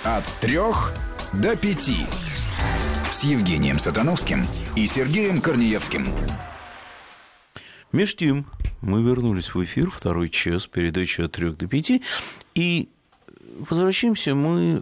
От 3 до 5. С Евгением Сатановским и Сергеем Корнеевским. Между тем, мы вернулись в эфир, второй час, передача от 3 до 5, и возвращаемся мы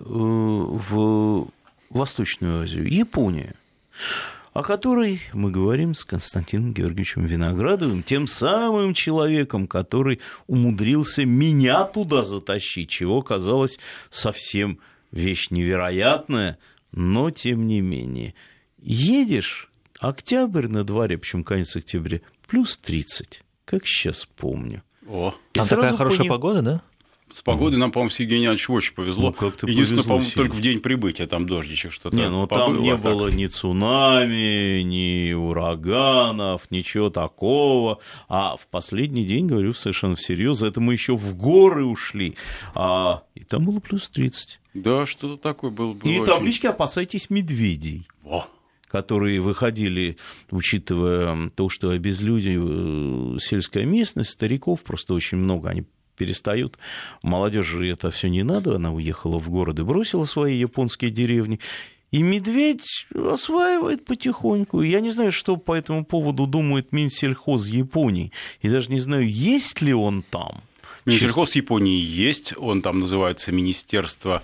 в Восточную Азию, Япония, о которой мы говорим с Константином Георгиевичем Виноградовым, тем самым человеком, который умудрился меня туда затащить, чего казалось совсем вещь невероятная, но тем не менее. Едешь, октябрь на дворе, причем конец октября, плюс 30, как сейчас помню. О, там такая хорошая погода, да? С погодой нам, по-моему, с Евгением Ивановичем очень повезло. Единственное, по-моему, только в день прибытия там дождичек что-то. Там не было ни цунами, ни ураганов, ничего такого. А в последний день, говорю совершенно всерьез, это мы еще в горы ушли. И там было плюс 30. Да, что-то такое было. И таблички «Опасайтесь медведей». Которые выходили, учитывая то, что обезлюдили сельская местность, стариков просто очень много, они перестают. Молодежи это все не надо, она уехала в город и бросила свои японские деревни. И медведь осваивает потихоньку. Я не знаю, что по этому поводу думает Минсельхоз Японии. И даже не знаю, есть ли он там. Минсельхоз Японии есть. Он там называется Министерство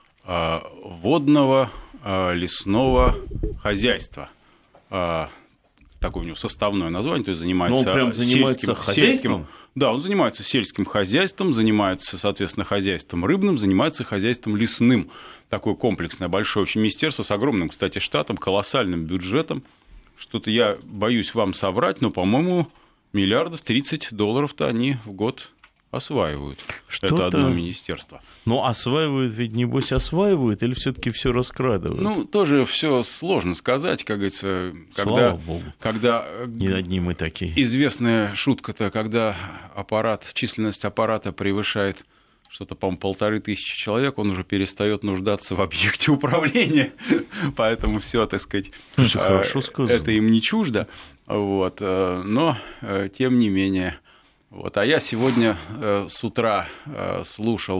водного, лесного хозяйства. Такое у него составное название, то есть занимается хозяйством. Да, он занимается сельским хозяйством, занимается, соответственно, хозяйством рыбным, занимается хозяйством лесным. Такое комплексное, большое очень министерство с огромным, кстати, штатом, колоссальным бюджетом. Что-то я боюсь вам соврать, но, по-моему, $30 они в год осваивают. Это одно министерство. Но осваивают ведь, небось, осваивают или все-таки все раскрадывают? Ну, тоже все сложно сказать, как говорится, Слава Богу. Когда не одни мы такие. Известная шутка-то, когда численность аппарата превышает что-то, по-моему, 1500 человек, он уже перестает нуждаться в объекте управления. Поэтому все, так сказать, это им не чуждо. Но, тем не менее. А я сегодня с утра слушал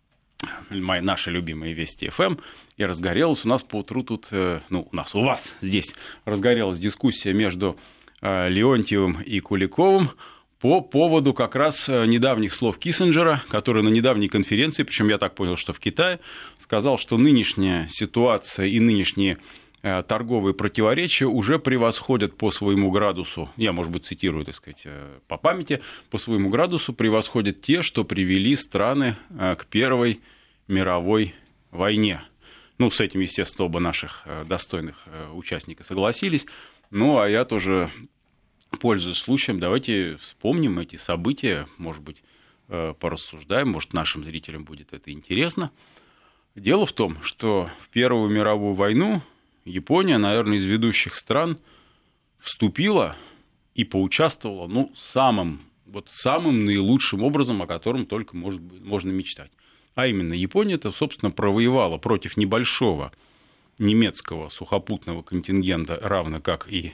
наши любимые Вести ФМ, и разгорелась у нас поутру тут, у вас здесь разгорелась дискуссия между Леонтьевым и Куликовым по поводу как раз недавних слов Киссинджера, который на недавней конференции, причем я так понял, что в Китае, сказал, что нынешняя ситуация и нынешние торговые противоречия уже превосходят по своему градусу, я, может быть, цитирую, так сказать, по памяти, по своему градусу превосходят те, что привели страны к Первой мировой войне. С этим, естественно, оба наших достойных участника согласились. А я тоже, пользуясь случаем, давайте вспомним эти события, может быть, порассуждаем, может, нашим зрителям будет это интересно. Дело в том, что в Первую мировую войну Япония, наверное, из ведущих стран вступила и поучаствовала самым наилучшим образом, о котором только можно мечтать. А именно, Япония-то, собственно, провоевала против небольшого немецкого сухопутного контингента, равно как и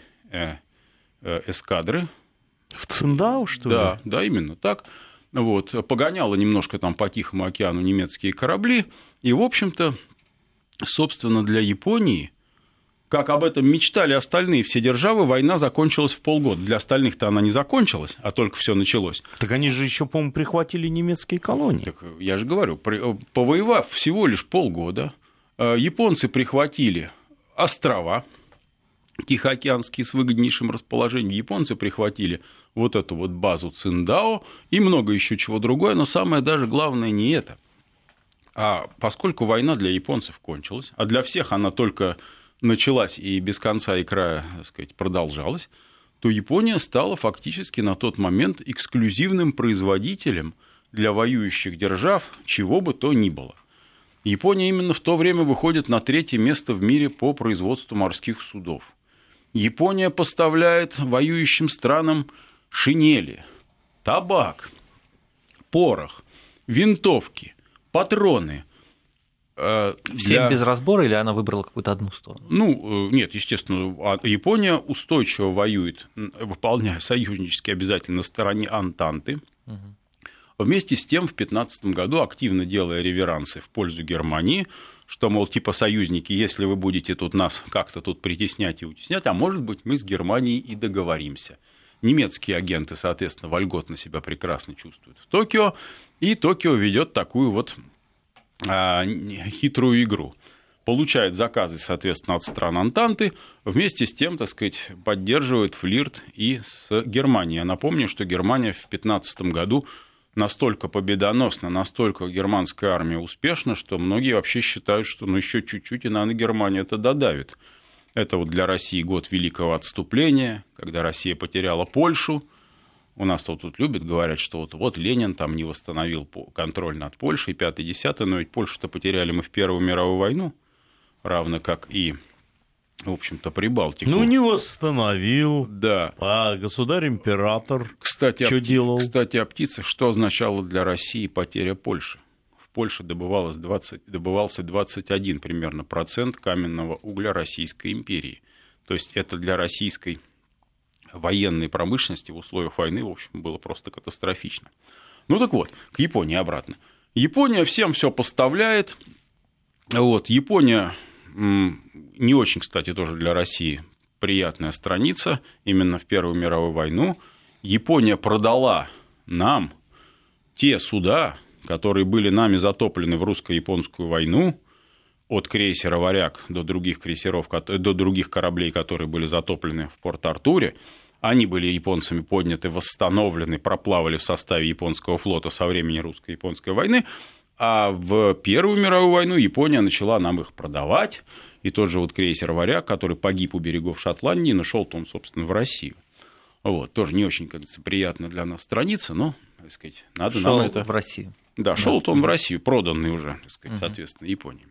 эскадры. В Циндао, что ли? Да, именно так. Погоняла немножко там по Тихому океану немецкие корабли. И, в общем-то, собственно, для Японии, как об этом мечтали остальные все державы, война закончилась в полгода. Для остальных-то она не закончилась, а только все началось. Так они же еще, по-моему, прихватили немецкие колонии. Так я же говорю, повоевав всего лишь полгода, японцы прихватили острова тихоокеанские с выгоднейшим расположением. Японцы прихватили эту базу Циндао и много еще чего другое, но самое даже главное не это. А поскольку война для японцев кончилась, а для всех она только началась и без конца и края, так сказать, продолжалась, то Япония стала фактически на тот момент эксклюзивным производителем для воюющих держав чего бы то ни было. Япония именно в то время выходит на 3-е место в мире по производству морских судов. Япония поставляет воюющим странам шинели, табак, порох, винтовки, патроны. Всем без разбора, или она выбрала какую-то одну сторону? Нет, естественно, Япония устойчиво воюет, выполняя союзнические обязательства на стороне Антанты. Вместе с тем в 15 году, активно делая реверансы в пользу Германии, что, мол, типа союзники, если вы будете тут нас как-то тут притеснять и утеснять, а может быть, мы с Германией и договоримся. Немецкие агенты, соответственно, вольготно себя прекрасно чувствуют в Токио, и Токио ведет такую вот хитрую игру. Получает заказы, соответственно, от стран Антанты, вместе с тем, так сказать, поддерживает флирт и с Германией. Я напомню, что Германия в 15 году настолько победоносна, настолько германская армия успешна, что многие вообще считают, что еще чуть-чуть, и, наверное, Германия это додавит. Это вот для России год великого отступления, когда Россия потеряла Польшу. У нас тут любят, говорят, что вот Ленин там не восстановил контроль над Польшей, 5-10, но ведь Польшу-то потеряли мы в Первую мировую войну, равно как и, в общем-то, Прибалтику. Ну, не восстановил. Да. А государь-император что делал? Кстати, о птицах. Что означало для России потеря Польши? В Польше добывался 21 примерно процент каменного угля Российской империи. То есть это для российской военной промышленности в условиях войны, в общем, было просто катастрофично. Ну так вот, к Японии обратно. Япония всем все поставляет. Вот, Япония не очень, кстати, тоже для России приятная страница. Именно в Первую мировую войну Япония продала нам те суда, которые были нами затоплены в русско-японскую войну, от крейсера «Варяг» до других крейсеров, до других кораблей, которые были затоплены в Порт-Артуре. Они были японцами подняты, восстановлены, проплавали в составе японского флота со времени русско-японской войны. А в Первую мировую войну Япония начала нам их продавать. И тот же вот крейсер «Варяг», который погиб у берегов Шотландии, нашел он, собственно, в Россию. Вот, тоже не очень, кажется, приятно для нас страница, но, так сказать, надо нам это... в Россию. Да, шел он в Россию, проданный уже, так сказать, соответственно, Японии.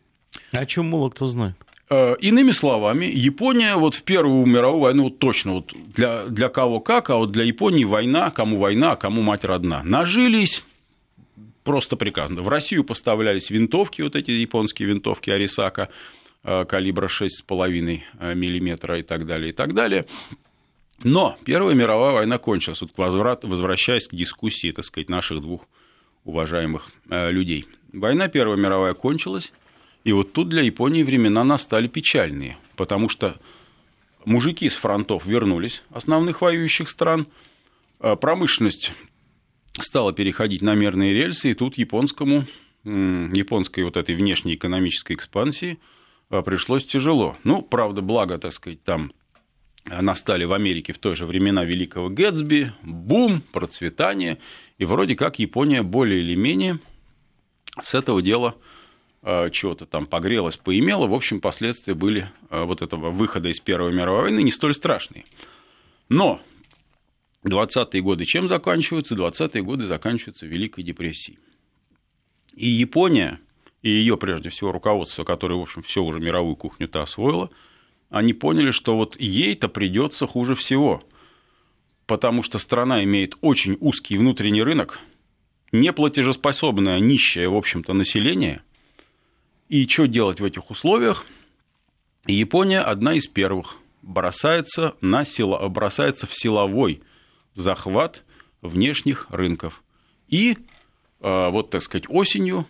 О чем мало кто знает. Иными словами, Япония вот в Первую мировую войну вот точно вот для кого как, а вот для Японии война, а кому мать родна. Нажились просто прекрасно. В Россию поставлялись винтовки, вот эти японские винтовки Арисака, калибра 6,5 мм и так далее, и так далее. Но Первая мировая война кончилась, вот возвращаясь к дискуссии, так сказать, наших двух уважаемых людей. Война Первая мировая кончилась, и вот тут для Японии времена настали печальные, потому что мужики с фронтов вернулись, основных воюющих стран, промышленность стала переходить на мерные рельсы, и тут японской вот этой внешней экономической экспансии пришлось тяжело. Ну, правда, благо, так сказать, там настали в Америке в той же времена великого Гэтсби, бум, процветание, и вроде как Япония более или менее с этого дела чего-то там погрелась, поимела. В общем, последствия были вот этого выхода из Первой мировой войны не столь страшные. Но 20-е годы чем заканчиваются? 20-е годы заканчиваются Великой депрессией. И Япония, и ее, прежде всего, руководство, которое, в общем, все уже мировую кухню-то освоило, они поняли, что вот ей-то придется хуже всего, потому что страна имеет очень узкий внутренний рынок, неплатежеспособное, нищее, в общем-то, население. И что делать в этих условиях? Япония одна из первых бросается в силовой захват внешних рынков. И вот, так сказать, осенью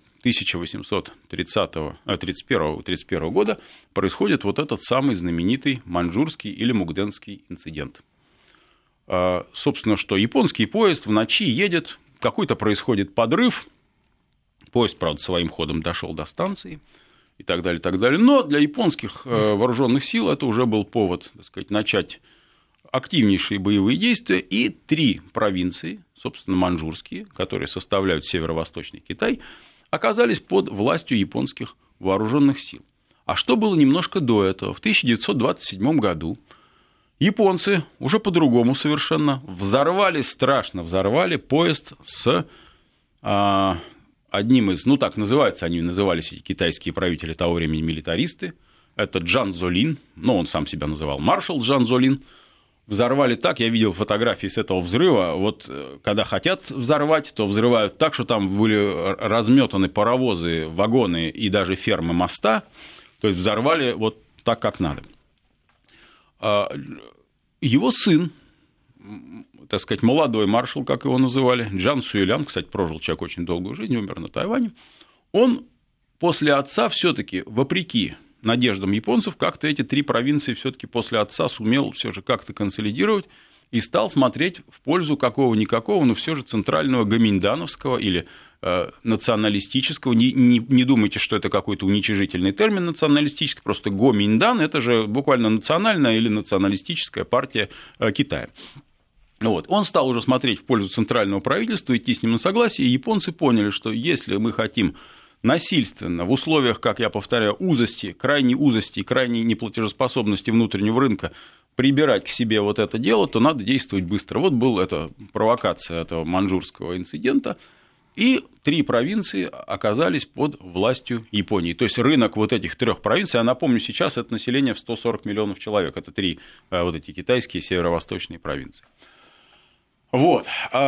1831 года происходит вот этот самый знаменитый маньчжурский или мукденский инцидент. Собственно, что японский поезд в ночи едет, какой-то происходит подрыв, поезд, правда, своим ходом дошел до станции и так далее, так далее. Но для японских вооруженных сил это уже был повод, так сказать, начать активнейшие боевые действия, и 3 провинции, собственно, маньчжурские, которые составляют северо-восточный Китай, оказались под властью японских вооруженных сил. А что было немножко до этого? В 1927 году японцы уже по-другому совершенно страшно взорвали поезд с одним из, так назывались эти китайские правители того времени, милитаристы, это Чжан Цзолин, он сам себя называл маршал Чжан Цзолин. Взорвали так, я видел фотографии с этого взрыва, вот когда хотят взорвать, то взрывают так, что там были разметаны паровозы, вагоны и даже фермы моста, то есть взорвали вот так, как надо. Его сын, так сказать, молодой маршал, как его называли, Чжан Цюэлян, кстати, прожил человек очень долгую жизнь, умер на Тайване, он после отца все-таки, вопреки надеждам японцев, как-то эти 3 провинции все-таки после отца сумел все же как-то консолидировать и стал смотреть в пользу какого-никакого, но все же центрального гоминдановского или националистического. Не думайте, что это какой-то уничижительный термин националистический, просто Гоминдан – это же буквально национальная или националистическая партия Китая. Вот. Он стал уже смотреть в пользу центрального правительства, идти с ним на согласие, и японцы поняли, что если мы хотим насильственно, в условиях, как я повторяю, крайней узости и крайней неплатежеспособности внутреннего рынка прибирать к себе вот это дело, то надо действовать быстро. Вот была эта провокация этого маньчжурского инцидента, и 3 провинции оказались под властью Японии. То есть рынок вот этих 3 провинций, я напомню, сейчас это население в 140 миллионов человек, это 3 вот эти китайские северо-восточные провинции. Вот.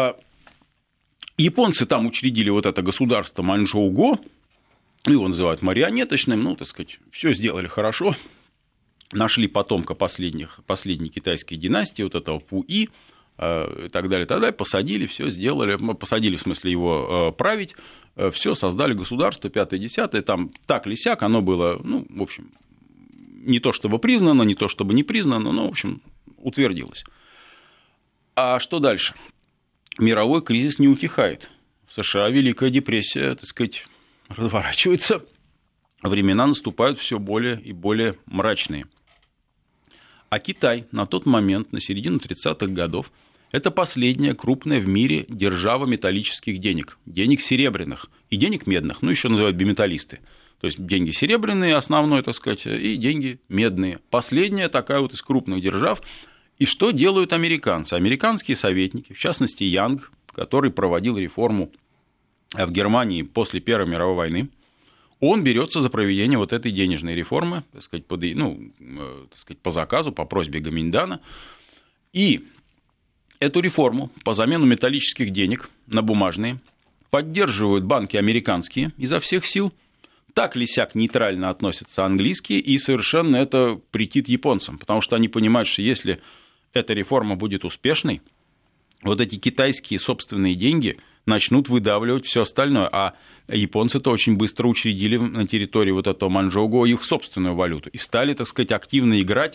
Японцы там учредили вот это государство Маньчжоу-го, его называют марионеточным, ну, так сказать, все сделали хорошо, нашли потомка последней китайской династии, вот этого Пуи, и так далее, посадили, все сделали, посадили, в смысле, его править, все, создали государство, 5-10, там так-лисяк, оно было, ну, в общем, не то чтобы признано, не то чтобы не признано, но, в общем, утвердилось. А что дальше? Мировой кризис не утихает. В США Великая депрессия, так сказать, разворачивается, времена наступают все более и более мрачные. А Китай на тот момент, на середину 30-х годов, это последняя крупная в мире держава металлических денег, денег серебряных и денег медных, ну, еще называют биметаллисты. То есть деньги серебряные, основной, так сказать, и деньги медные. Последняя такая вот из крупных держав. И что делают американцы? Американские советники, в частности, Янг, который проводил реформу в Германии после Первой мировой войны, он берется за проведение вот этой денежной реформы, так сказать, по заказу, по просьбе Гоминдана. И эту реформу по замену металлических денег на бумажные поддерживают банки американские изо всех сил. Так-лисяк нейтрально относятся английские, и совершенно это претит японцам, потому что они понимают, что если эта реформа будет успешной, вот эти китайские собственные деньги начнут выдавливать все остальное, а японцы-то очень быстро учредили на территории вот этого Маньчжоу-го их собственную валюту и стали, так сказать, активно играть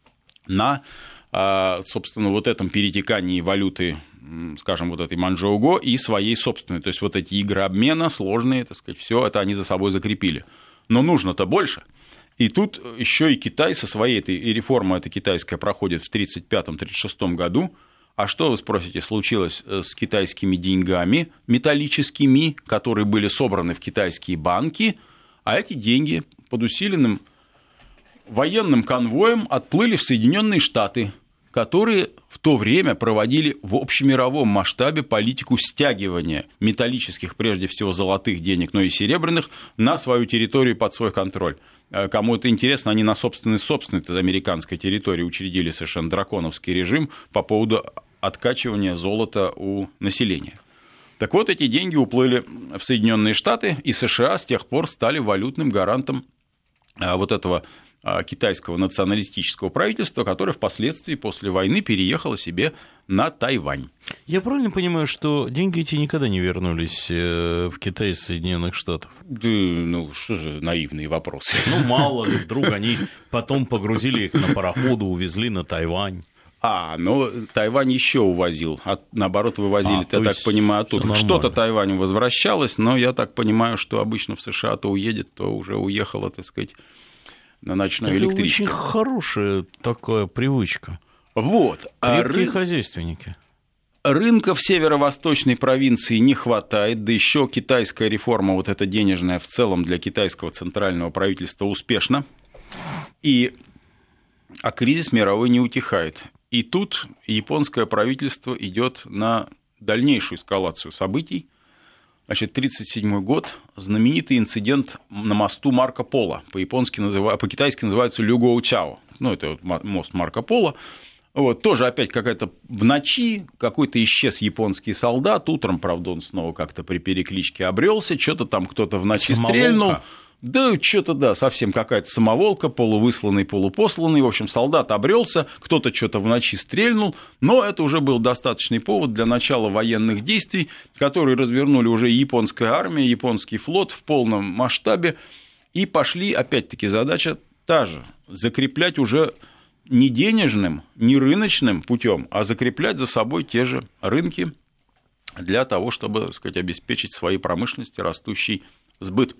на, собственно, вот этом перетекании валюты, скажем, вот этой Маньчжоу-го и своей собственной. То есть вот эти игры обмена сложные, так сказать, все это они за собой закрепили. Но нужно-то больше. И тут еще и Китай со своей этой реформой, эта китайская, проходит в 1935-1936 году. А что, вы спросите, случилось с китайскими деньгами металлическими, которые были собраны в китайские банки, а эти деньги под усиленным военным конвоем отплыли в Соединенные Штаты, которые в то время проводили в общемировом масштабе политику стягивания металлических, прежде всего золотых денег, но и серебряных, на свою территорию под свой контроль. Кому это интересно, они на собственной американской территории учредили совершенно драконовский режим по поводу откачивания золота у населения. Так вот, эти деньги уплыли в Соединенные Штаты, и США с тех пор стали валютным гарантом вот этого китайского националистического правительства, которое впоследствии после войны переехало себе на Тайвань. Я правильно понимаю, что деньги эти никогда не вернулись в Китай из Соединенных Штатов? Да, ну, что же наивные вопросы. Ну, мало ли, вдруг они потом погрузили их на пароходы, увезли на Тайвань. Ну, Тайвань еще увозил, наоборот, вывозили, я так понимаю, оттуда. Что-то Тайвань возвращалось, но я так понимаю, что обычно в США то уедет, то уже уехало, так сказать, на ночной электричке. Это очень хорошая такая привычка. Вот. Крепкие хозяйственники. Рынка в северо-восточной провинции не хватает, да еще китайская реформа, вот эта денежная в целом для китайского центрального правительства успешна, а кризис мировой не утихает. И тут японское правительство идет на дальнейшую эскалацию событий. Значит, 1937 год, знаменитый инцидент на мосту Марко Поло, по-китайски называется Люгоу-Чао, ну, это вот мост Марко Поло. Вот, тоже опять какая-то в ночи какой-то исчез японский солдат, утром, правда, он снова как-то при перекличке обрелся, что-то там кто-то в ночи стрельнул. Да, что-то, да, совсем какая-то самоволка, полувысланный, полупосланный. В общем, солдат обрелся, кто-то что-то в ночи стрельнул, но это уже был достаточный повод для начала военных действий, которые развернули уже японская армия, японский флот в полном масштабе. И пошли, опять-таки, задача та же – закреплять уже не денежным, не рыночным путем, а закреплять за собой те же рынки для того, чтобы, так сказать, обеспечить своей промышленности растущий сбыт.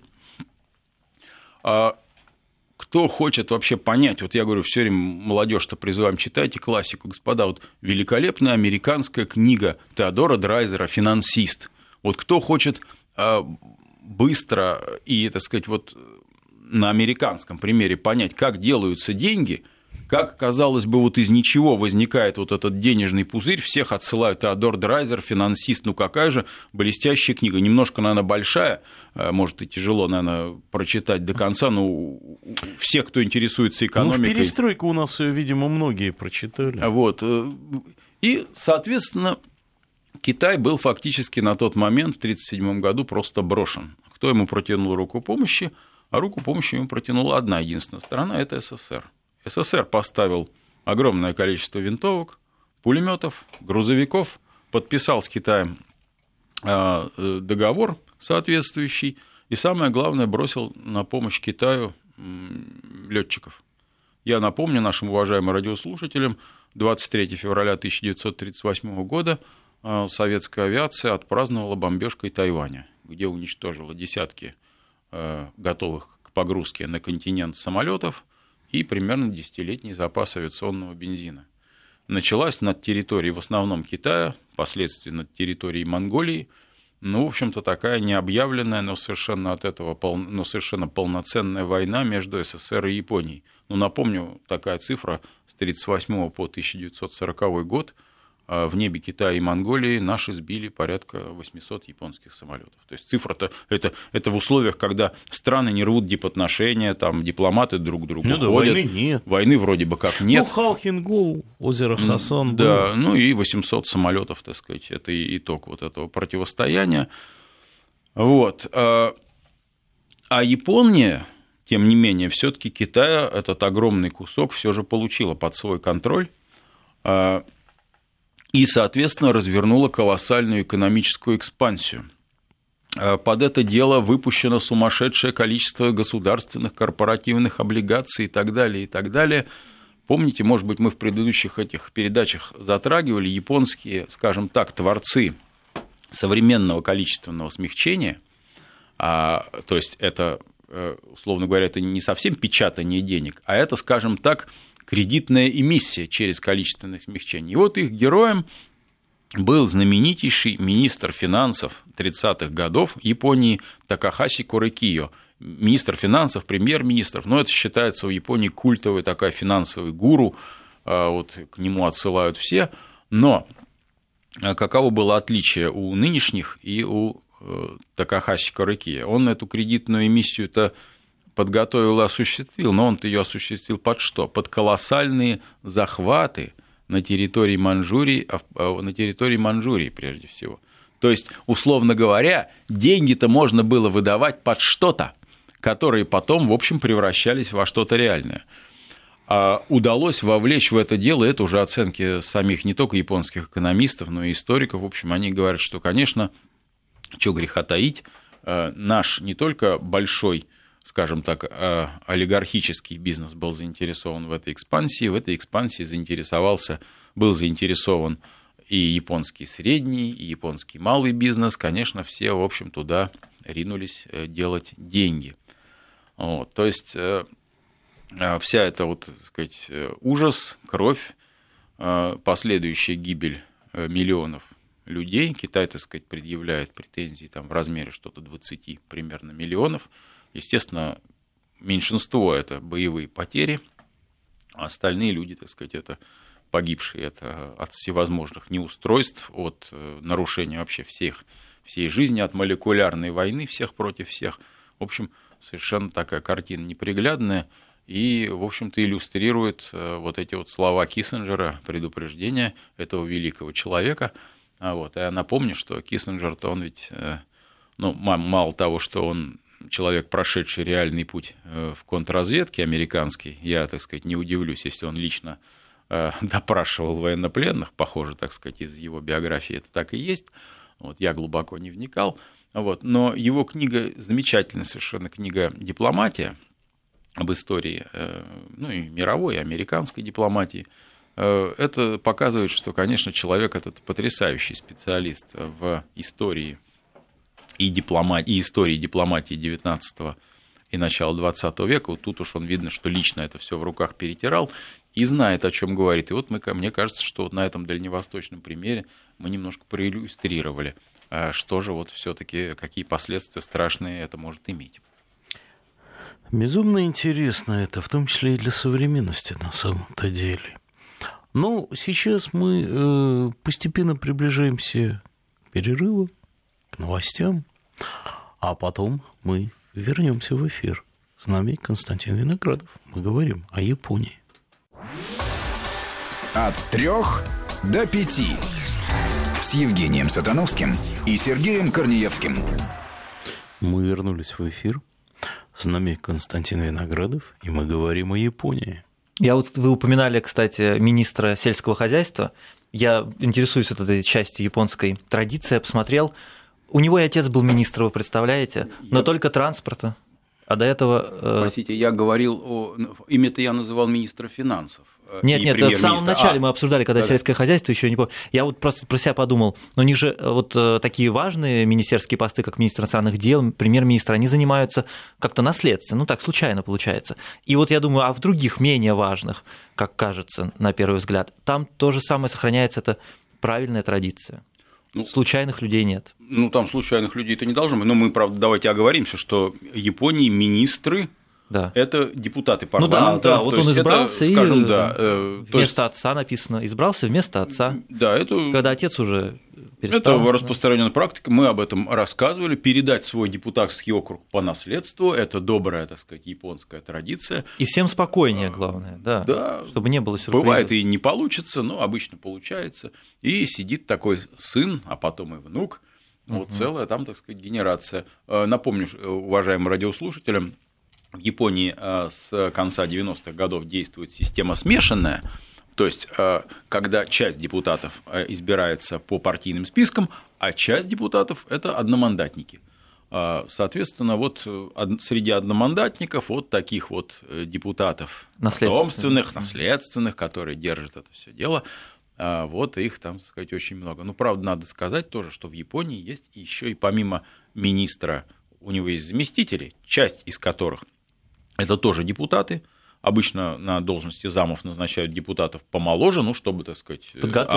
Кто хочет вообще понять, вот я говорю, все время молодежь-то призываем, читайте классику, господа, вот великолепная американская книга Теодора Драйзера «Финансист». Вот кто хочет быстро и, так сказать, вот на американском примере понять, как делаются деньги, как, казалось бы, вот из ничего возникает вот этот денежный пузырь, всех отсылают Теодор Драйзер, «Финансист», ну какая же блестящая книга, немножко, наверное, большая, может, и тяжело, наверное, прочитать до конца, но все, кто интересуется экономикой... Ну, в перестройку у нас, видимо, многие прочитали. Вот, и, соответственно, Китай был фактически на тот момент, в 1937 году, просто брошен. Кто ему протянул руку помощи? А руку помощи ему протянула одна единственная сторона – это СССР. СССР поставил огромное количество винтовок, пулеметов, грузовиков, подписал с Китаем договор соответствующий, и самое главное, бросил на помощь Китаю летчиков. Я напомню нашим уважаемым радиослушателям, 23 февраля 1938 года советская авиация отпраздновала бомбежкой Тайваня, где уничтожила десятки готовых к погрузке на континент самолетов и примерно 10-летний запас авиационного бензина. Началась над территорией в основном Китая, впоследствии над территорией Монголии. Ну, в общем-то, такая необъявленная, но совершенно от этого совершенно полноценная война между СССР и Японией. Ну, напомню, такая цифра с 1938 по 1940 год в небе Китая и Монголии наши сбили порядка 800 японских самолетов. То есть цифра-то это в условиях, когда страны не рвут дипотношения, там дипломаты друг к другу ходят. Войны нет. Войны вроде бы как нет. Ну, Халхин-Гол, озеро Хасан. Да, ну и 800 самолетов, так сказать, это итог вот этого противостояния. Вот. А Япония, тем не менее, все-таки Китая этот огромный кусок все же получила под свой контроль. И, соответственно, развернула колоссальную экономическую экспансию. Под это дело выпущено сумасшедшее количество государственных корпоративных облигаций и так далее, и так далее. Помните, может быть, мы в предыдущих этих передачах затрагивали японские, скажем так, творцы современного количественного смягчения, то есть это, условно говоря, это не совсем печатание денег, а это, скажем так, кредитная эмиссия через количественное смягчение. И вот их героем был знаменитейший министр финансов 30-х годов Японии Такахаси Корекиё. Министр финансов, премьер-министр, но это считается в Японии культовый такой финансовый гуру, вот к нему отсылают все. Но каково было отличие у нынешних и у Такахаси Корекиё? Он эту кредитную эмиссию-то подготовил и осуществил, но он-то ее осуществил под что? Под колоссальные захваты на территории Манчжурии, прежде всего. То есть, условно говоря, деньги-то можно было выдавать под что-то, которые потом, в общем, превращались во что-то реальное. Удалось вовлечь в это дело, это уже оценки самих не только японских экономистов, но и историков, в общем, они говорят, что, конечно, чего греха таить, наш не только большой, скажем так, олигархический бизнес был заинтересован в этой экспансии был заинтересован и японский средний, и японский малый бизнес, конечно, все, в общем, туда ринулись делать деньги. Вот, то есть вся эта, вот, так сказать, ужас, кровь, последующая гибель миллионов людей, Китай, так сказать, предъявляет претензии там, в размере что-то 20 примерно миллионов. Естественно, меньшинство – это боевые потери, а остальные люди, так сказать, это погибшие это от всевозможных неустройств, от нарушения вообще всей жизни, от молекулярной войны всех против всех. В общем, совершенно такая картина неприглядная и, в общем-то, иллюстрирует вот эти вот слова Киссинджера, предупреждения этого великого человека. Вот. А я напомню, что Киссинджер-то он ведь, ну, мало того, что он человек, прошедший реальный путь в контрразведке американский. Я, так сказать, не удивлюсь, если он лично допрашивал военнопленных, похоже, так сказать, из его биографии это так и есть. Вот, я глубоко не вникал. Вот, но его книга, замечательная совершенно книга «Дипломатия», об истории, ну, и мировой, и американской дипломатии, это показывает, что, конечно, человек этот потрясающий специалист в истории и истории дипломатии XIX и начала XX века. Вот тут уж он видно, что лично это все в руках перетирал и знает, о чем говорит. И вот мне кажется, что вот на этом дальневосточном примере мы немножко проиллюстрировали, что же вот все-таки, какие последствия страшные это может иметь. Безумно интересно это, в том числе и для современности на самом-то деле. Но сейчас мы постепенно приближаемся к перерыву, к новостям, а потом мы вернемся в эфир. С нами Константин Виноградов. Мы говорим о Японии. От 3 до 5 с Евгением Сатановским и Сергеем Корнеевским. Мы вернулись в эфир. С нами Константин Виноградов, и мы говорим о Японии. Вы упоминали, кстати, министра сельского хозяйства. Я интересуюсь этой частью японской традиции, я посмотрел. У него и отец был министр, вы представляете, но только транспорта. А до этого... Простите, я говорил имя-то я называл министра финансов. Нет, в самом начале мы обсуждали, когда сельское хозяйство, еще не помню. Я вот просто про себя подумал, но у них же вот такие важные министерские посты, как министр иностранных дел, премьер-министр, они занимаются как-то наследственно, так случайно получается. И вот я думаю, а в других менее важных, как кажется на первый взгляд, там то же самое сохраняется, это правильная традиция. Случайных людей нет. Там случайных людей-то не должно быть. Но мы, правда, давайте оговоримся, что в Японии министры да. Это депутаты парламента. Вот он избрался, это, скажем, вместо отца написано, избрался вместо отца. Да, это... Когда отец уже перестал. Это распространенная практика, мы об этом рассказывали. Передать свой депутатский округ по наследству – это добрая, так сказать, японская традиция. И всем спокойнее, главное, да, чтобы не было сюрпризов. Бывает и не получится, но обычно получается. И сидит такой сын, а потом и внук, вот целая там, так сказать, генерация. Напомню, уважаемым радиослушателям, в Японии с конца 90-х годов действует система смешанная, то есть когда часть депутатов избирается по партийным спискам, а часть депутатов – это одномандатники. Соответственно, вот среди одномандатников вот таких вот депутатов потомственных, наследственных, которые держат это все дело, вот их там, так сказать, очень много. Ну, правда, надо сказать тоже, что в Японии есть еще и помимо министра, у него есть заместители, часть из которых это тоже депутаты. Обычно на должности замов назначают депутатов помоложе, чтобы, так сказать,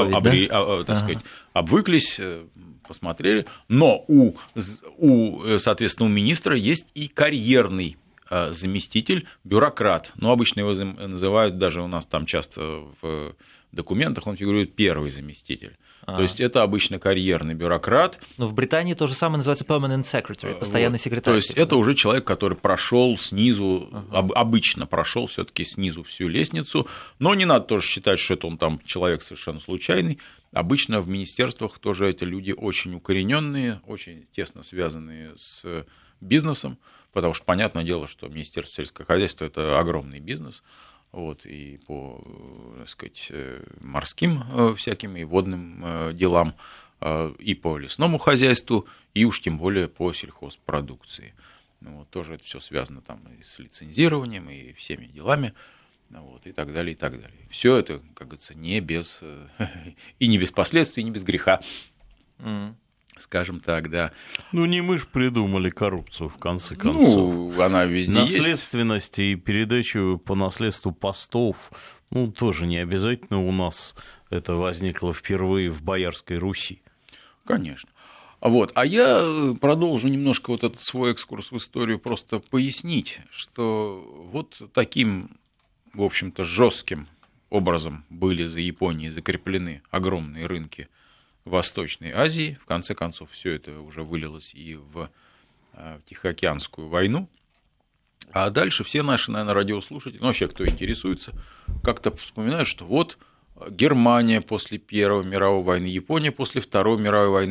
обвыклись, посмотрели. Но соответственно, у министра есть и карьерный заместитель, бюрократ. Обычно его называют, даже у нас там часто в документах он фигурирует первый заместитель. То есть это обычно карьерный бюрократ. Но в Британии то же самое называется permanent secretary, постоянный секретарь. То есть это уже человек, который прошел снизу, обычно прошел все-таки снизу всю лестницу, но не надо тоже считать, что это он там человек совершенно случайный. Обычно в министерствах тоже эти люди очень укорененные, очень тесно связанные с бизнесом, потому что понятное дело, что Министерство сельского хозяйства – это огромный бизнес. И по, так сказать, морским всяким и водным делам, и по лесному хозяйству, и уж тем более по сельхозпродукции. Тоже это все связано там и с лицензированием, и всеми делами, и так далее, и так далее. Все это, как говорится, не без последствий, не без греха. Скажем так, да. Не мы же придумали коррупцию, в конце концов. Она везде есть. Наследственность и передачу по наследству постов, тоже не обязательно у нас это возникло впервые в Боярской Руси. Конечно. А я продолжу немножко этот свой экскурс в историю, просто пояснить, что вот таким, в общем-то, жестким образом были за Японией закреплены огромные рынки Восточной Азии. В конце концов, все это уже вылилось и в Тихоокеанскую войну. А дальше все наши, наверное, радиослушатели, вообще, кто интересуется, как-то вспоминают, что Германия после Первой мировой войны, Япония после Второй мировой войны.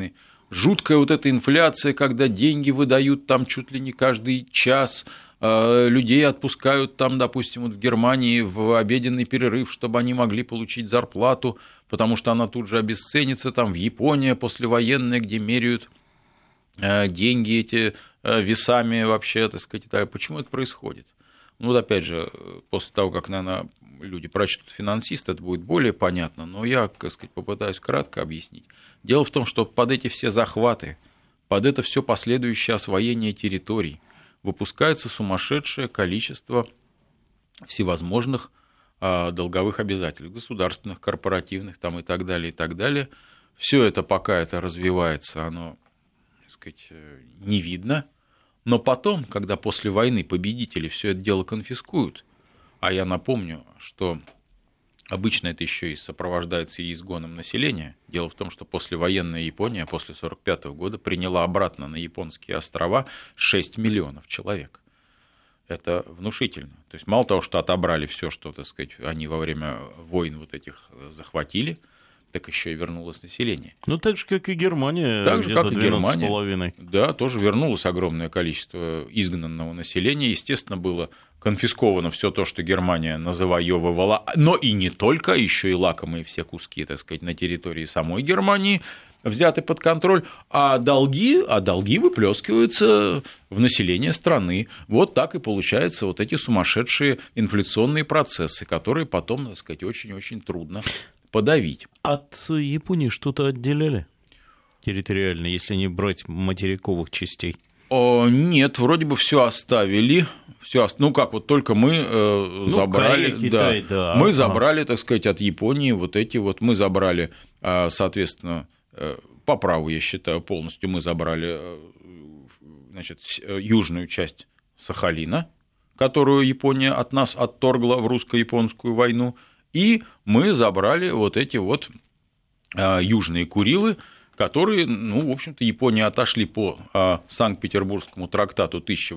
жуткая вот эта инфляция, когда деньги выдают там чуть ли не каждый час, людей отпускают там, допустим, вот в Германии в обеденный перерыв, чтобы они могли получить зарплату, потому что она тут же обесценится, там в Японии послевоенная, где меряют деньги эти весами вообще, так сказать, почему это происходит? Ну, вот опять же, после того, как, наверное, люди прочтут «Финансист», это будет более понятно, но я, так сказать, попытаюсь кратко объяснить. Дело в том, что под эти все захваты, под это все последующее освоение территорий выпускается сумасшедшее количество всевозможных долговых обязательств, государственных, корпоративных там, и так далее, и так далее. Все это, пока это развивается, оно, так сказать, не видно. Но потом, когда после войны победители все это дело конфискуют, а я напомню, что обычно это еще и сопровождается и изгоном населения. Дело в том, что послевоенная Япония после 1945 года приняла обратно на японские острова 6 миллионов человек. Это внушительно. То есть мало того, что отобрали все, что, так сказать, они во время войн вот этих захватили, так еще и вернулось население. Ну, так же, как и Германия, так же, как и Германия. 12,5. Да, тоже вернулось огромное количество изгнанного населения. Естественно, было конфисковано все то, что Германия назавоевывала, но и не только, еще и лакомые все куски, так сказать, на территории самой Германии взяты под контроль, а долги выплескиваются в население страны. Вот так и получаются вот эти сумасшедшие инфляционные процессы, которые потом, так сказать, очень-очень трудно подавить. От Японии что-то отделяли территориально, если не брать материковых частей? Нет, вроде бы все оставили. Ну как, вот только мы забрали. Корея, Китай, да. Мы забрали, так сказать, от Японии вот эти вот. Мы забрали, соответственно, по праву, я считаю, полностью мы забрали, значит, южную часть Сахалина, которую Япония от нас отторгла в русско-японскую войну. И мы забрали вот эти вот южные Курилы, которые, ну, в общем-то, Япония отошли по Санкт-Петербургскому трактату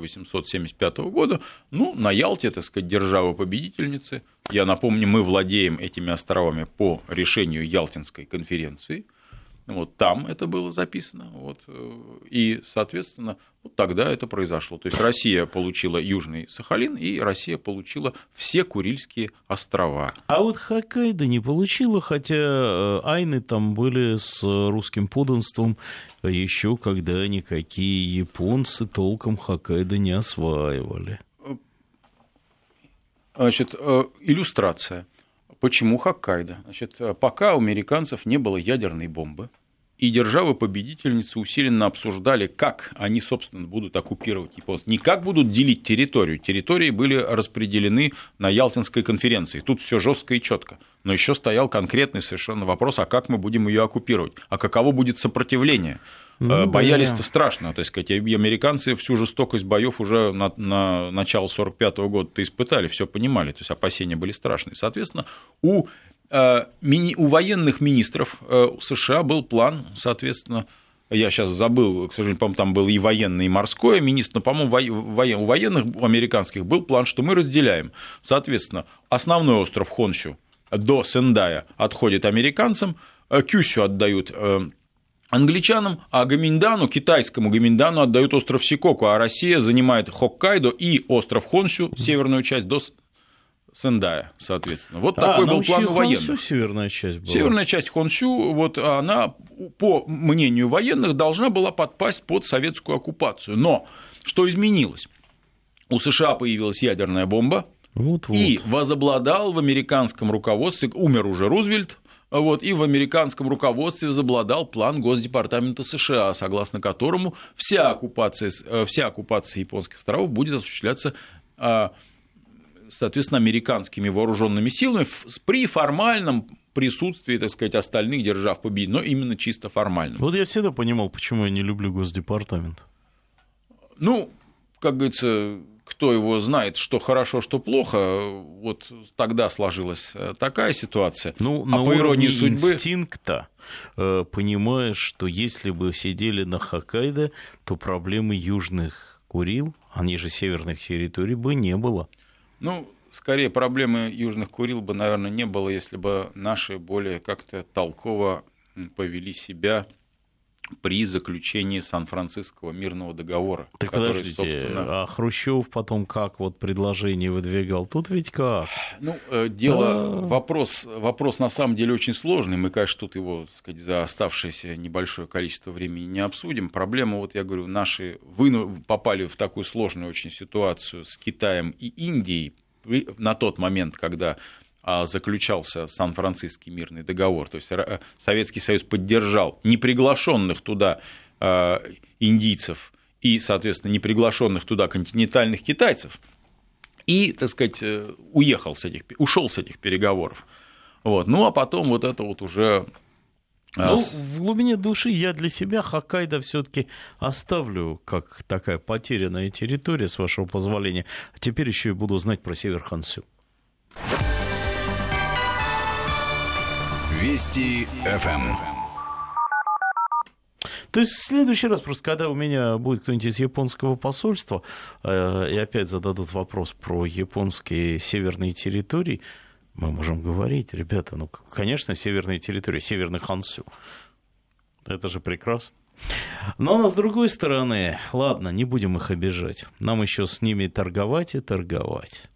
1875 года, ну, на Ялте, так сказать, держава-победительницы. Я напомню, мы владеем этими островами по решению Ялтинской конференции. Вот там это было записано, вот, и, соответственно, вот тогда это произошло. То есть Россия получила Южный Сахалин, и Россия получила все Курильские острова. А вот Хоккайдо не получила, хотя айны там были с русским подданством еще когда никакие японцы толком Хоккайдо не осваивали. Значит, иллюстрация. Почему Хоккайдо? Значит, пока у американцев не было ядерной бомбы, и державы-победительницы усиленно обсуждали, как они, собственно, будут оккупировать японцев. Не как будут делить территорию. Территории были распределены на Ялтинской конференции. Тут все жестко и четко. Но еще стоял конкретный совершенно вопрос, а как мы будем ее оккупировать? А каково будет сопротивление? Боялись-то страшно. То есть, американцы всю жестокость боев уже на начало 1945 года-то испытали, все понимали, то есть опасения были страшные. Соответственно, у военных министров США был план, соответственно, я сейчас забыл, к сожалению, по-моему, там был и военный, и морской министр, но, по-моему, у военных, у американских был план, что мы разделяем. Соответственно, основной остров Хонсю до Сендая отходит американцам, Кюсю отдают англичанам, а Гоминдану, китайскому Гоминдану отдают остров Сикоку, а Россия занимает Хоккайдо и остров Хонсю, северную часть до Сендая, соответственно. Вот такой был план у военных. Северная часть была. Северная часть Хонсю, вот она, по мнению военных, должна была подпасть под советскую оккупацию. Но что изменилось? У США появилась ядерная бомба, и возобладал в американском руководстве, умер уже Рузвельт, вот, и в американском руководстве возобладал план Госдепартамента США, согласно которому вся оккупация японских островов будет осуществляться, соответственно, американскими вооруженными силами при формальном присутствии, так сказать, остальных держав-победителей, но именно чисто формальном. Вот я всегда понимал, почему я не люблю Госдепартамент. Ну, как говорится, кто его знает, что хорошо, что плохо, вот тогда сложилась такая ситуация. Ну, на уровне инстинкта понимаешь, что если бы сидели на Хоккайдо, то проблемы южных Курил, они же северных территорий, бы не было. Ну, скорее, проблемы южных Курил бы, наверное, не было, если бы наши более как-то толково повели себя при заключении Сан-Франциского мирного договора. Так который, подождите, собственно... а Хрущев потом как вот предложение выдвигал? Тут ведь как? Ну, вопрос на самом деле очень сложный. Мы, конечно, тут его, так сказать, за оставшееся небольшое количество времени не обсудим. Проблема, вот я говорю, вы попали в такую сложную очень ситуацию с Китаем и Индией на тот момент, когда заключался Сан-Франциский мирный договор. То есть Советский Союз поддержал неприглашенных туда индийцев и, соответственно, неприглашенных туда континентальных китайцев и, так сказать, ушел с этих переговоров. Вот. Ну, а потом вот это вот уже... Ну, в глубине души я для себя Хоккайдо все-таки оставлю как такая потерянная территория, с вашего позволения. А теперь еще и буду знать про Север Хансю. Вести ФМ. То есть в следующий раз, просто когда у меня будет кто-нибудь из японского посольства, и опять зададут вопрос про японские северные территории, мы можем говорить, ребята, ну, конечно, северные территории, северный Хансю. Это же прекрасно. Но с другой стороны, ладно, не будем их обижать. Нам еще с ними торговать и торговать.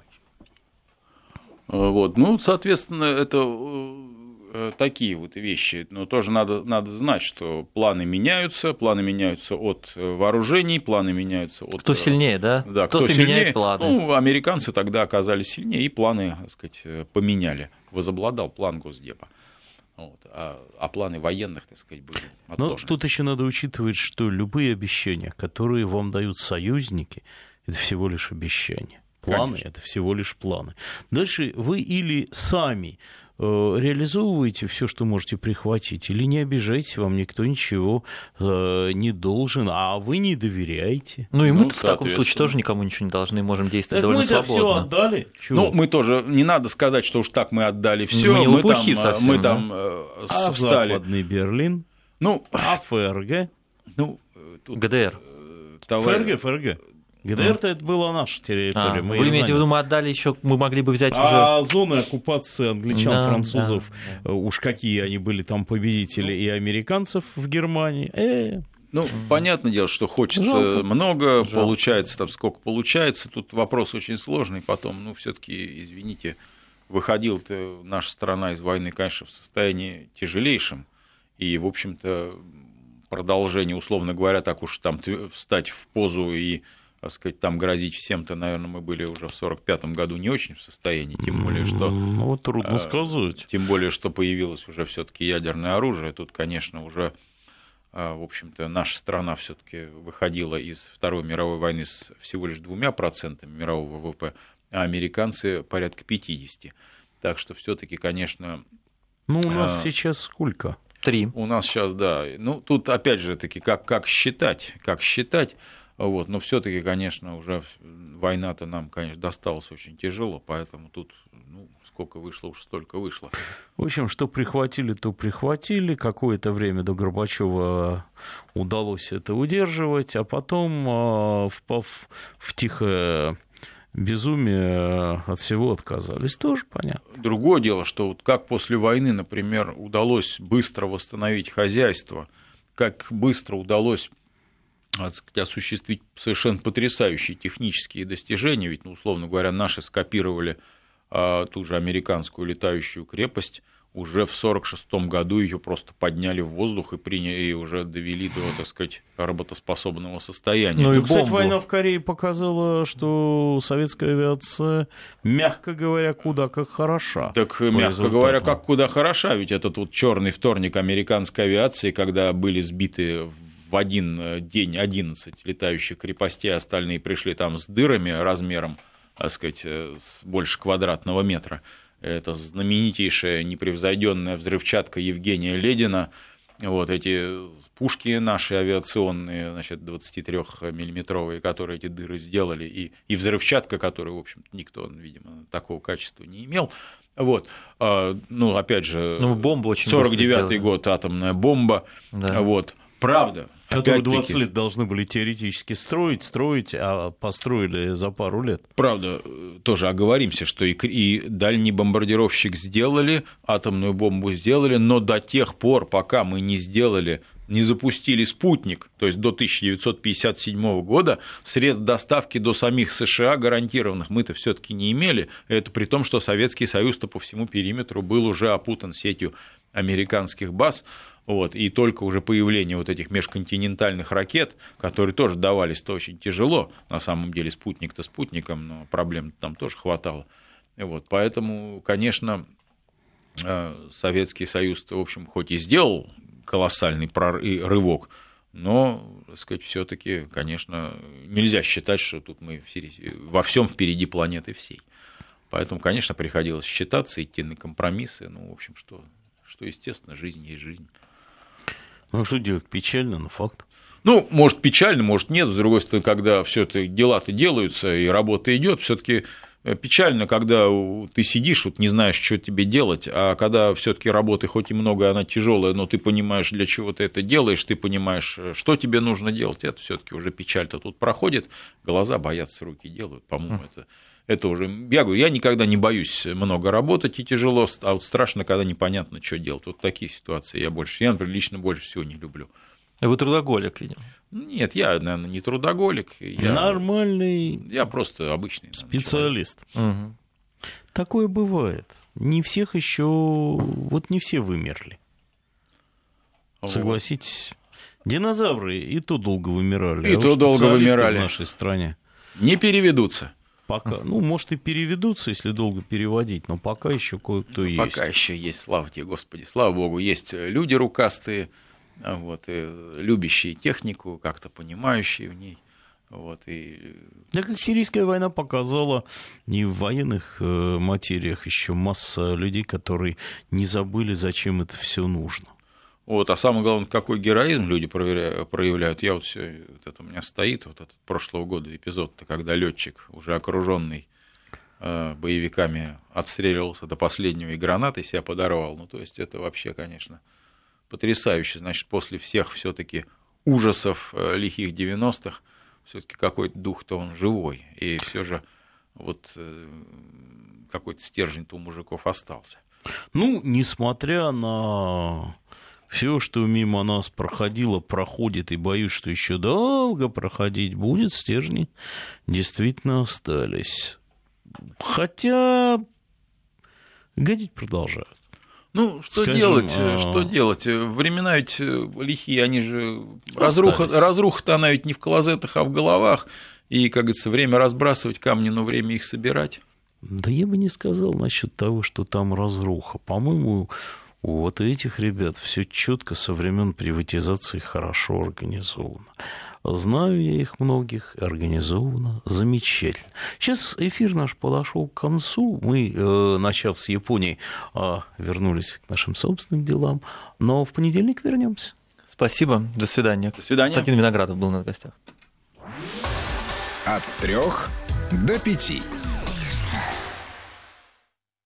Вот, ну, соответственно, это такие вот вещи. Но тоже надо знать, что планы меняются от вооружений, планы меняются от... Кто сильнее, да? Да, кто сильнее. Меняет планы. Ну, американцы тогда оказались сильнее, и планы, так сказать, поменяли. Возобладал план Госдепа. Вот. А планы военных, так сказать, были отложены. Но тут еще надо учитывать, что любые обещания, которые вам дают союзники, это всего лишь обещания. Планы — это всего лишь планы. Дальше вы или сами реализовываете все, что можете прихватить, или не обижайтесь, вам никто ничего не должен, а вы не доверяете. Ну и мы в таком случае тоже никому ничего не должны, можем действовать так довольно свободно. Мы-то все отдали. Чего? Ну, мы тоже, не надо сказать, что уж так мы отдали все. Мы не лопухи совсем. Мы там встали. Западный Берлин, ФРГ. Ну, тут... ГДР. ФРГ. ГДР-то это была наша территория. Вы имеете в виду, мы отдали еще, мы могли бы взять уже... зоны оккупации англичан, французов, уж какие они были там победители, и американцев в Германии. Ну, понятное дело, что хочется много, получается там сколько получается. Тут вопрос очень сложный. Потом, ну, все-таки, извините, выходила-то наша страна из войны, конечно, в состоянии тяжелейшем. И, в общем-то, продолжение, условно говоря, так уж там встать в позу и, так сказать, там грозить всем-то, наверное, мы были уже в 1945 году не очень в состоянии, тем более, что... Ну, трудно сказать. Тем более, что появилось уже все-таки ядерное оружие. Тут, конечно, уже, в общем-то, наша страна все-таки выходила из Второй мировой войны с всего лишь 2% мирового ВВП, а американцы порядка 50%. Так что все-таки, конечно... Ну, у нас сейчас сколько? 3. У нас сейчас, да. Ну, тут, опять же, таки, как считать. Вот, но все-таки, конечно, уже война-то нам, конечно, досталась очень тяжело, поэтому тут, ну, сколько вышло, уж столько вышло. В общем, что прихватили, то прихватили. Какое-то время до Горбачева удалось это удерживать, а потом, впав в тихое безумие, от всего отказались. Тоже понятно. Другое дело, что вот как после войны, например, удалось быстро восстановить хозяйство, как быстро удалось осуществить совершенно потрясающие технические достижения, ведь, ну, условно говоря, наши скопировали ту же американскую летающую крепость, уже в 1946 году ее просто подняли в воздух и уже довели до, так сказать, работоспособного состояния. Ну и, кстати, война в Корее показала, что советская авиация, мягко говоря, куда как хороша. Так, мягко говоря, как куда хороша, ведь это тут черный вторник американской авиации, когда были сбиты в один день 11 летающих крепостей, остальные пришли там с дырами размером, так сказать, больше квадратного метра. Это знаменитейшая непревзойденная взрывчатка Евгения Ледина. Вот эти пушки наши авиационные, значит, 23-миллиметровые, которые эти дыры сделали, и взрывчатка, которую, в общем-то, никто, видимо, такого качества не имел. Вот. Ну, опять же, 49-й год, атомная бомба. Да. Вот. Правда. Которую 20 лет должны были теоретически строить, а построили за пару лет. Правда, тоже оговоримся, что и дальний бомбардировщик сделали, атомную бомбу сделали, но до тех пор, пока мы не сделали не запустили спутник, то есть до 1957 года средств доставки до самих США гарантированных мы-то все-таки не имели. Это при том, что Советский Союз-то по всему периметру был уже опутан сетью американских баз. Вот, и только уже появление вот этих межконтинентальных ракет, которые тоже давались-то очень тяжело, на самом деле спутник-то спутником, но проблем там тоже хватало. Вот, поэтому, конечно, Советский Союз, в общем, хоть и сделал колоссальный рывок, но, так сказать, все-таки, конечно, нельзя считать, что тут мы во всем впереди планеты всей. Поэтому, конечно, приходилось считаться, идти на компромиссы. Ну, в общем, что естественно, жизнь есть жизнь. Ну, что делать? Печально, но факт. Ну, может, печально, может, нет. С другой стороны, когда все это дела-то делаются и работа идет, все-таки печально, когда ты сидишь, вот не знаешь, что тебе делать, а когда все-таки работы хоть и много, она тяжелая, но ты понимаешь, для чего ты это делаешь, ты понимаешь, что тебе нужно делать, это все-таки уже печаль-то тут проходит, глаза боятся, руки делают, по-моему, это уже... Я говорю, я никогда не боюсь много работать и тяжело, а вот страшно, когда непонятно, что делать. Вот такие ситуации я, например, лично больше всего не люблю. Вы трудоголик, видимо. Нет, я, наверное, не трудоголик. Нормальный. Я просто обычный специалист. Угу. Такое бывает. Не всех еще... Вот не все вымерли. Согласитесь. Динозавры и то долго вымирали. И то долго вымирали. В нашей стране. Не переведутся. Пока. Ну, может, и переведутся, если долго переводить, но пока еще кое-кто есть. Пока еще есть, слава тебе, Господи, слава Богу, есть люди рукастые, вот, и любящие технику, как-то понимающие в ней. Вот, и... Да, как сирийская война показала, и в военных материях еще масса людей, которые не забыли, зачем это все нужно. Вот, а самое главное, какой героизм люди проявляют. Я вот все это у меня стоит, вот этот прошлого года эпизод, когда летчик, уже окруженный боевиками, отстреливался до последнего и гранатой себя подорвал. Ну, то есть это вообще, конечно, потрясающе. Значит, после всех все-таки ужасов лихих 90-х, все-таки какой-то дух-то он живой. И все же вот какой-то стержень-то у мужиков остался. Ну, несмотря на все, что мимо нас проходило, проходит, и боюсь, что еще долго проходить будет, стержни действительно остались. Хотя гадить продолжают. Ну, что делать? Что делать? Времена ведь лихие, они же... Разруха-то она ведь не в клозетах, а в головах. И, как говорится, время разбрасывать камни, но время их собирать. Да я бы не сказал насчет того, что там разруха. По-моему, у вот этих ребят все четко со времен приватизации хорошо организовано. Знаю я их многих, организовано замечательно. Сейчас эфир наш подошел к концу. Мы, начав с Японии, вернулись к нашим собственным делам. Но в понедельник вернемся. Спасибо. До свидания. До свидания. Константин Виноградов был на гостях. От 3 до 5.